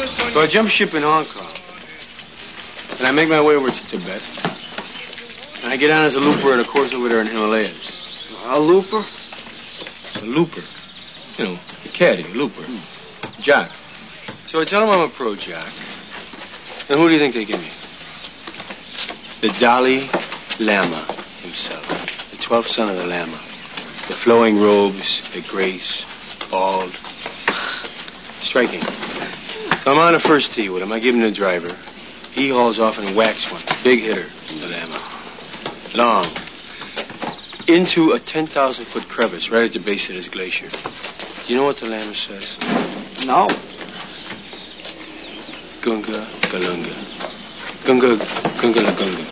So I jump ship in Hong Kong. And I make my way over to Tibet. And I get on as a looper at a course over there in Himalayas. A looper? A looper. You know, a caddy, a looper. Jack. So I tell them I'm a pro Jack. And who do you think they give me? The Dalai Lama himself. The 12th son of the Lama. The flowing robes, the grace, bald. Striking. So I'm on the first tee with him. I give him the driver. He hauls off and whacks one. Big hitter, the Lama. Long. Into a 10,000-foot crevice right at the base of this glacier. Do you know what the Lama says? No. Gunga Galunga. Gunga Gunga La Gunga.